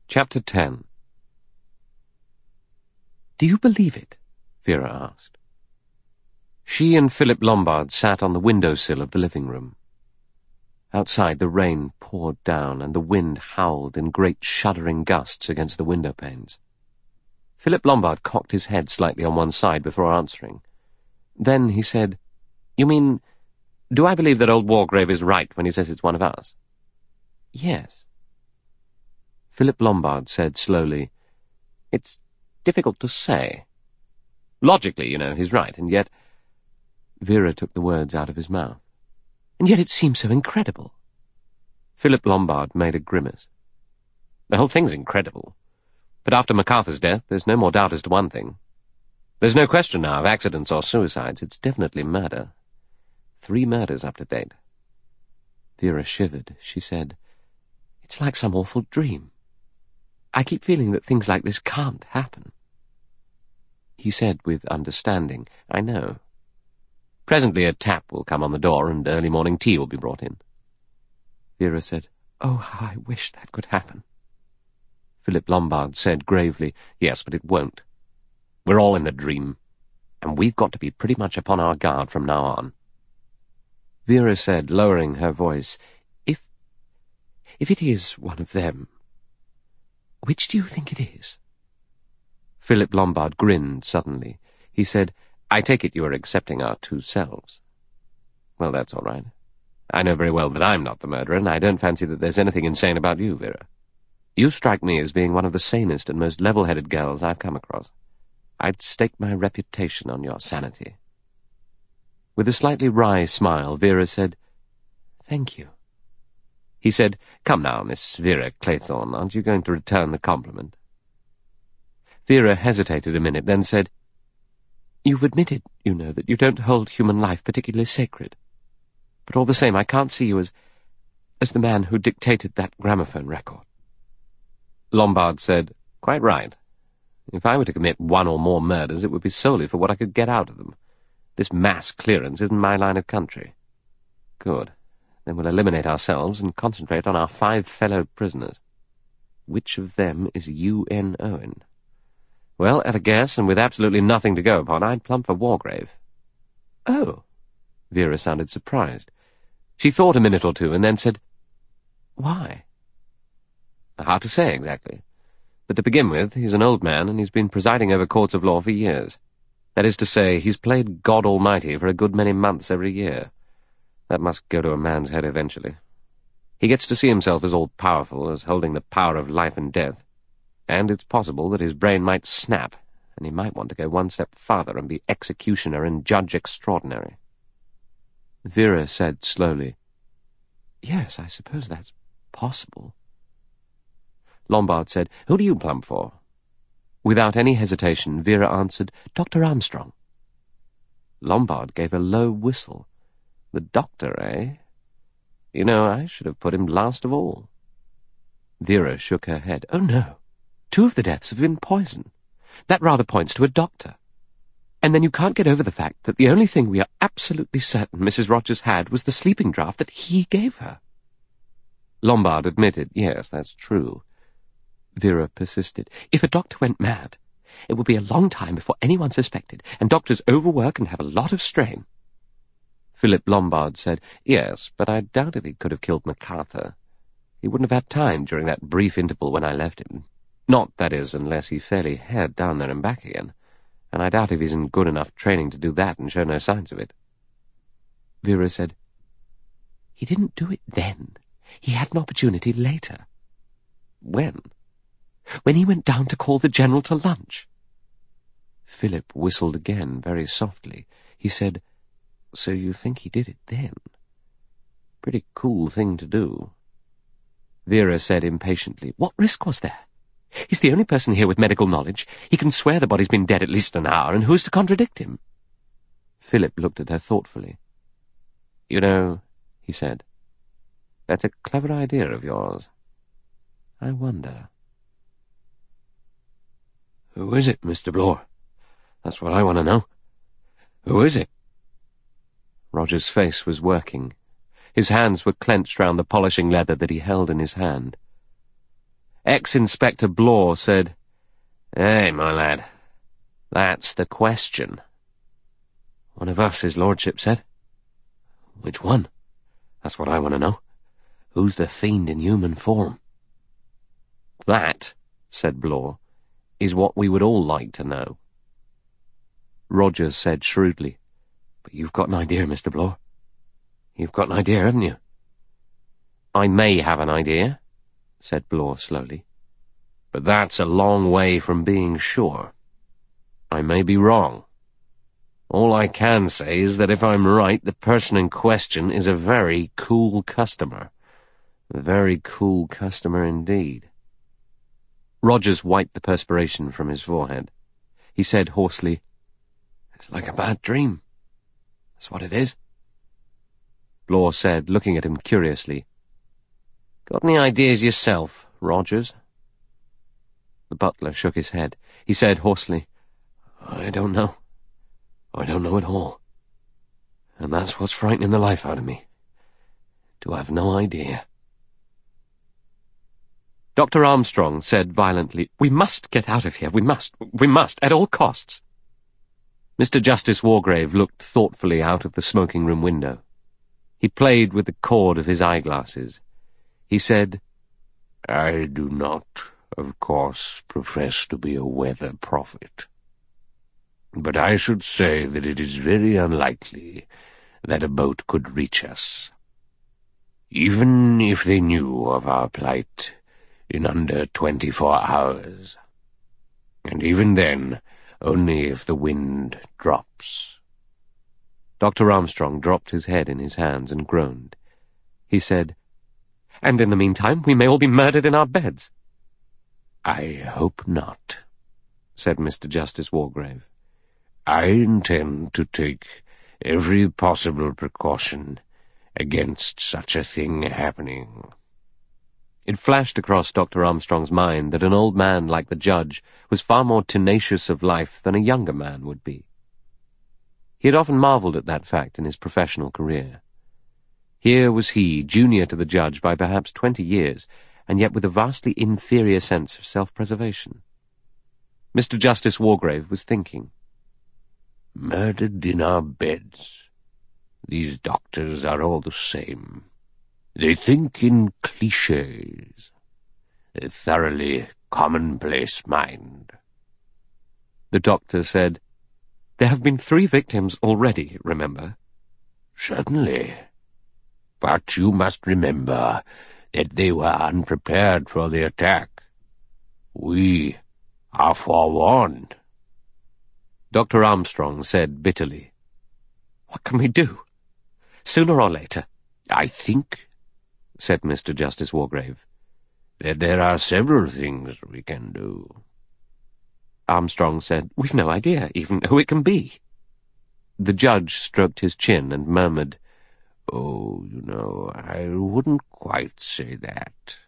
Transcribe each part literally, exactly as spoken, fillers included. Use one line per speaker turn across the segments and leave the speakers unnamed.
Chapter ten. "Do you believe it?" Vera asked. She and Philip Lombard sat on the windowsill of the living room. Outside the rain poured down and the wind howled in great shuddering gusts against the window panes. Philip Lombard cocked his head slightly on one side before answering. Then he said, "You mean, do I believe that old Wargrave is right when he says it's one of us?" "Yes." Philip Lombard said slowly, "It's difficult to say. Logically, you know, he's right, and yet—" Vera took the words out of his mouth. "And yet it seems so incredible." Philip Lombard made a grimace. "The whole thing's incredible. But after MacArthur's death, there's no more doubt as to one thing. There's no question now of accidents or suicides. It's definitely murder. Three murders up to date." Vera shivered. She said, "It's like some awful dream. I keep feeling that things like this can't happen." He said with understanding, "I know. Presently a tap will come on the door and early morning tea will be brought in." Vera said, "Oh, how I wish that could happen." Philip Lombard said gravely, "Yes, but it won't. We're all in the dream, and we've got to be pretty much upon our guard from now on." Vera said, lowering her voice, If... if it is one of them, which do you think it is?" Philip Lombard grinned suddenly. He said, "I take it you are accepting our two selves." "Well, that's all right. I know very well that I'm not the murderer, and I don't fancy that there's anything insane about you, Vera. You strike me as being one of the sanest and most level-headed girls I've come across. I'd stake my reputation on your sanity." With a slightly wry smile, Vera said, "Thank you." He said, "Come now, Miss Vera Claythorne, aren't you going to return the compliment?" Vera hesitated a minute, then said, "You've admitted, you know, that you don't hold human life particularly sacred. But all the same, I can't see you as... as the man who dictated that gramophone record." Lombard said, "Quite right. If I were to commit one or more murders, it would be solely for what I could get out of them. This mass clearance isn't my line of country." "Good. Then we'll eliminate ourselves and concentrate on our five fellow prisoners. Which of them is U N Owen? Well, at a guess, and with absolutely nothing to go upon, I'd plump for Wargrave." "Oh." Vera sounded surprised. She thought a minute or two, and then said, "Why?" "Hard to say, exactly. But to begin with, he's an old man, and he's been presiding over courts of law for years. That is to say, he's played God Almighty for a good many months every year. That must go to a man's head eventually. He gets to see himself as all-powerful, as holding the power of life and death. And it's possible that his brain might snap, and he might want to go one step farther and be executioner and judge extraordinary." Vera said slowly, "Yes, I suppose that's possible." Lombard said, "Who do you plump for?" Without any hesitation, Vera answered, "Doctor Armstrong." Lombard gave a low whistle. "The doctor, eh? You know, I should have put him last of all." Vera shook her head. "Oh, no. Two of the deaths have been poison. That rather points to a doctor. And then you can't get over the fact that the only thing we are absolutely certain Missus Rogers had was the sleeping draught that he gave her." Lombard admitted, "Yes, that's true." Vera persisted. "If a doctor went mad, it would be a long time before anyone suspected, and doctors overwork and have a lot of strain." Philip Lombard said, "Yes, but I doubt if he could have killed MacArthur. He wouldn't have had time during that brief interval when I left him. Not, that is, unless he fairly headed down there and back again, and I doubt if he's in good enough training to do that and show no signs of it." Vera said, "He didn't do it then. He had an opportunity later." "When?" "When he went down to call the General to lunch." Philip whistled again, very softly. He said, "So you think he did it then? Pretty cool thing to do." Vera said impatiently, "What risk was there? He's the only person here with medical knowledge. He can swear the body's been dead at least an hour, and who's to contradict him?" Philip looked at her thoughtfully. "You know," he said, "that's a clever idea of yours. I wonder." "Who is it, Mister Blore? That's what I want to know. Who is it?" Roger's face was working. His hands were clenched round the polishing leather that he held in his hand. Ex-Inspector Blore said, "Hey, my lad, that's the question." "One of us, his lordship said." "Which one? That's what I want to know. Who's the fiend in human form?" "That," said Blore, "is what we would all like to know." Rogers said shrewdly, "But you've got an idea, Mister Blore. You've got an idea, haven't you?" "I may have an idea," said Blore slowly, "but that's a long way from being sure. I may be wrong. All I can say is that if I'm right, the person in question is a very cool customer. A very cool customer indeed." Rogers wiped the perspiration from his forehead. He said hoarsely, "It's like a bad dream. That's what it is." Blore said, looking at him curiously, "Got any ideas yourself, Rogers?" The butler shook his head. He said hoarsely, "I don't know. I don't know at all. And that's what's frightening the life out of me. To have no idea." Doctor Armstrong said violently, "We must get out of here. We must. We must, at all costs." Mister Justice Wargrave looked thoughtfully out of the smoking-room window. He played with the cord of his eyeglasses. He said, "I do not, of course, profess to be a weather prophet. But I should say that it is very unlikely that a boat could reach us. Even if they knew of our plight in under twenty-four hours. And even then, only if the wind drops." Doctor Armstrong dropped his head in his hands and groaned. He said, "And in the meantime we may all be murdered in our beds." "I hope not," said Mister Justice Wargrave. "I intend to take every possible precaution against such a thing happening." It flashed across Doctor Armstrong's mind that an old man like the judge was far more tenacious of life than a younger man would be. He had often marvelled at that fact in his professional career. Here was he, junior to the judge by perhaps twenty years, and yet with a vastly inferior sense of self-preservation. Mister Justice Wargrave was thinking. "Murdered in our beds. These doctors are all the same. They think in clichés. A thoroughly commonplace mind." The doctor said, "There have been three victims already, remember?" "Certainly. But you must remember that they were unprepared for the attack. We are forewarned." Doctor Armstrong said bitterly, "What can we do? Sooner or later?" "I think," said Mister Justice Wargrave, "that there are several things we can do." Armstrong said, "We've no idea even who it can be." The judge stroked his chin and murmured, "Oh, you know, I wouldn't quite say that."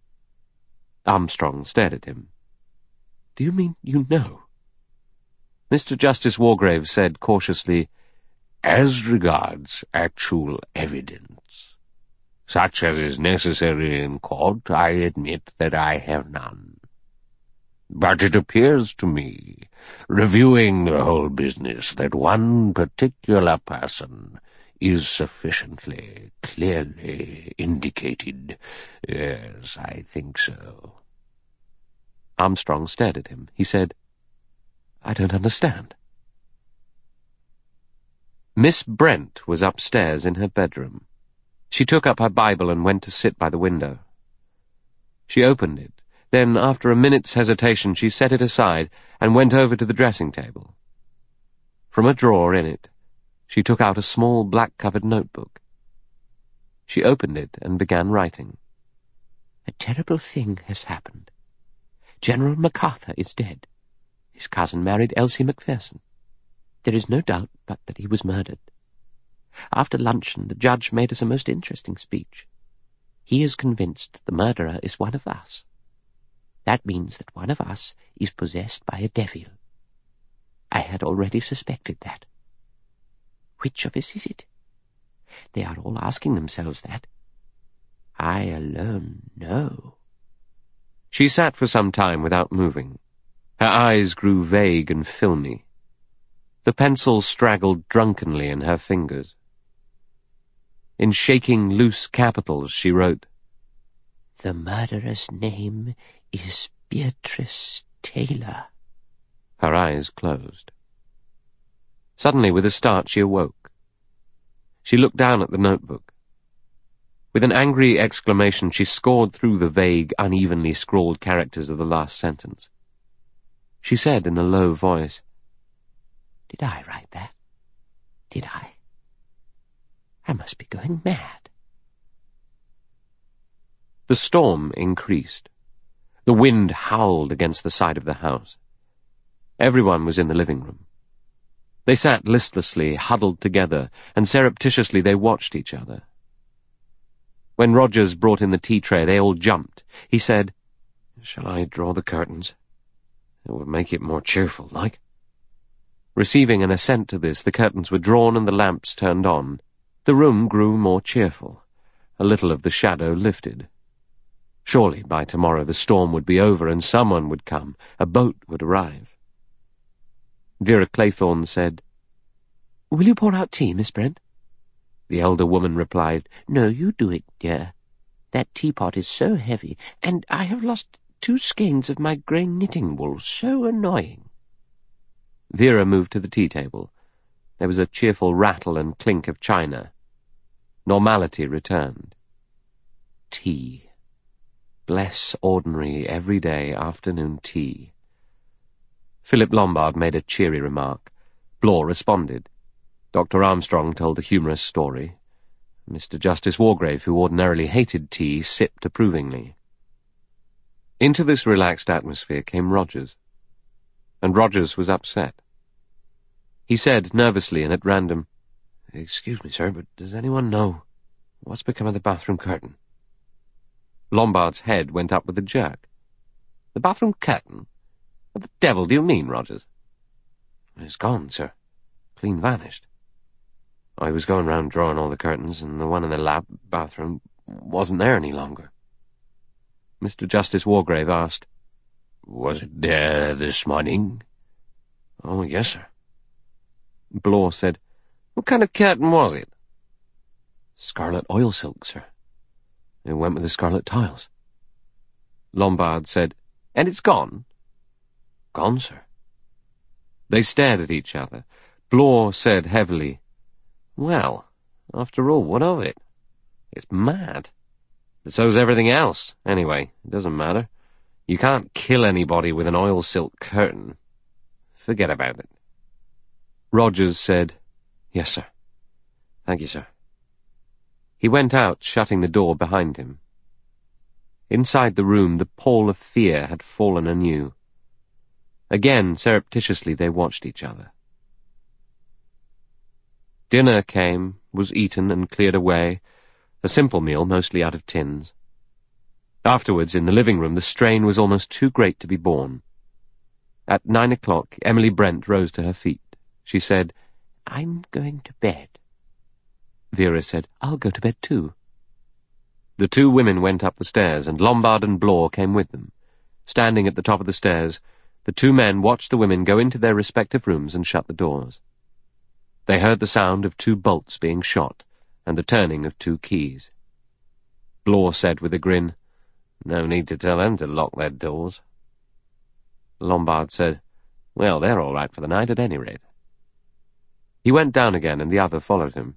Armstrong stared at him. "Do you mean you know?" Mister Justice Wargrave said cautiously, "As regards actual evidence, such as is necessary in court, I admit that I have none. But it appears to me, reviewing the whole business, that one particular person is sufficiently clearly indicated. Yes, I think so." Armstrong stared at him. He said, "I don't understand." Miss Brent was upstairs in her bedroom. She took up her Bible and went to sit by the window. She opened it. Then, after a minute's hesitation, she set it aside and went over to the dressing-table. From a drawer in it, she took out a small black-covered notebook. She opened it and began writing. "A terrible thing has happened. General MacArthur is dead. His cousin married Elsie Macpherson. There is no doubt but that he was murdered. After luncheon, the judge made us a most interesting speech. He is convinced the murderer is one of us. That means that one of us is possessed by a devil. I had already suspected that. Which of us is it? They are all asking themselves that. I alone know." She sat for some time without moving. Her eyes grew vague and filmy. The pencil straggled drunkenly in her fingers. In shaking, loose capitals she wrote, "The murderer's name is Beatrice Taylor." Her eyes closed. Suddenly, with a start, she awoke. She looked down at the notebook. With an angry exclamation, she scored through the vague, unevenly scrawled characters of the last sentence. She said in a low voice, "Did I write that? Did I? I must be going mad." The storm increased. The wind howled against the side of the house. Everyone was in the living room. They sat listlessly, huddled together, and surreptitiously they watched each other. When Rogers brought in the tea tray, they all jumped. He said, "Shall I draw the curtains? It would make it more cheerful, like." Receiving an assent to this, the curtains were drawn and the lamps turned on. The room grew more cheerful. A little of the shadow lifted. Surely by tomorrow the storm would be over and someone would come. A boat would arrive. Vera Claythorne said, "Will you pour out tea, Miss Brent?" The elder woman replied, "No, you do it, dear. That teapot is so heavy, and I have lost two skeins of my grey knitting wool. So annoying." Vera moved to the tea-table. There was a cheerful rattle and clink of china. Normality returned. Tea. Bless ordinary, everyday afternoon tea. Philip Lombard made a cheery remark. Blore responded. Doctor Armstrong told a humorous story. Mister Justice Wargrave, who ordinarily hated tea, sipped approvingly. Into this relaxed atmosphere came Rogers. And Rogers was upset. He said, nervously and at random, "Excuse me, sir, but does anyone know what's become of the bathroom curtain?" Lombard's head went up with a jerk. "The bathroom curtain? What the devil do you mean, Rogers?" "It's gone, sir. Clean vanished. I was going round drawing all the curtains, and the one in the lab bathroom wasn't there any longer." Mister Justice Wargrave asked, "Was it there this morning?" "Oh, yes, sir." Blore said, "What kind of curtain was it?" "Scarlet oil silk, sir. It went with the scarlet tiles." Lombard said, "And it's gone?" "Gone, sir." They stared at each other. Blore said heavily, "Well, after all, what of it? It's mad. But so's everything else. Anyway, it doesn't matter. You can't kill anybody with an oil silk curtain. Forget about it." Rogers said, "Yes, sir. Thank you, sir." He went out, shutting the door behind him. Inside the room, the pall of fear had fallen anew. Again, surreptitiously, they watched each other. Dinner came, was eaten and cleared away, a simple meal, mostly out of tins. Afterwards, in the living room, the strain was almost too great to be borne. At nine o'clock, Emily Brent rose to her feet. She said, "I'm going to bed." Vera said, "I'll go to bed too." The two women went up the stairs, and Lombard and Blore came with them. Standing at the top of the stairs, the two men watched the women go into their respective rooms and shut the doors. They heard the sound of two bolts being shot, and the turning of two keys. Blore said with a grin, "No need to tell them to lock their doors." Lombard said, "Well, they're all right for the night at any rate." He went down again, and the other followed him.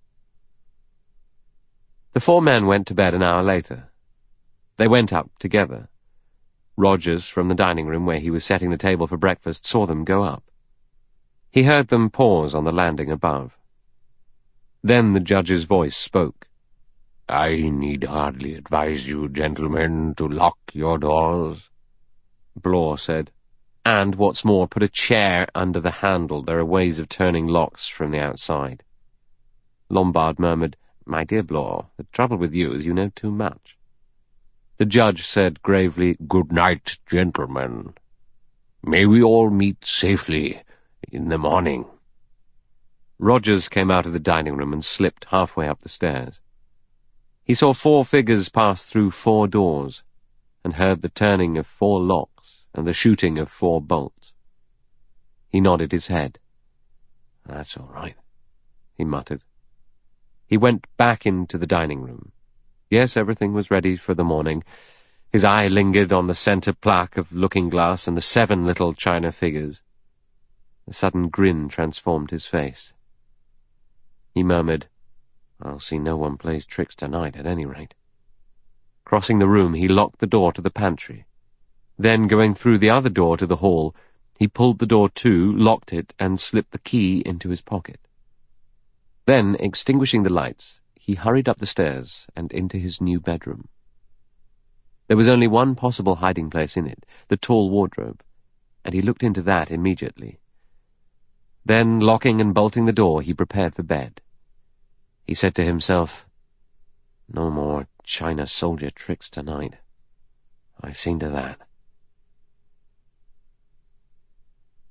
The four men went to bed an hour later. They went up together. Rogers, from the dining room where he was setting the table for breakfast, saw them go up. He heard them pause on the landing above. Then the judge's voice spoke. "I need hardly advise you, gentlemen, to lock your doors." Blore said, "And, what's more, put a chair under the handle. There are ways of turning locks from the outside." Lombard murmured, "My dear Blore, the trouble with you is you know too much." The judge said gravely, "Good night, gentlemen. May we all meet safely in the morning." Rogers came out of the dining room and slipped halfway up the stairs. He saw four figures pass through four doors. and heard the turning of four locks and the shooting of four bolts. He nodded his head. "That's all right," he muttered. He went back into the dining room. Yes, everything was ready for the morning. His eye lingered on the centre plaque of looking-glass and the seven little china figures. A sudden grin transformed his face. He murmured, "I'll see no one plays tricks tonight, at any rate." Crossing the room, he locked the door to the pantry. Then, going through the other door to the hall, he pulled the door to, locked it, and slipped the key into his pocket. Then, extinguishing the lights, he hurried up the stairs and into his new bedroom. There was only one possible hiding place in it, the tall wardrobe, and he looked into that immediately. Then, locking and bolting the door, he prepared for bed. He said to himself, "No more China soldier tricks tonight. I've seen to that."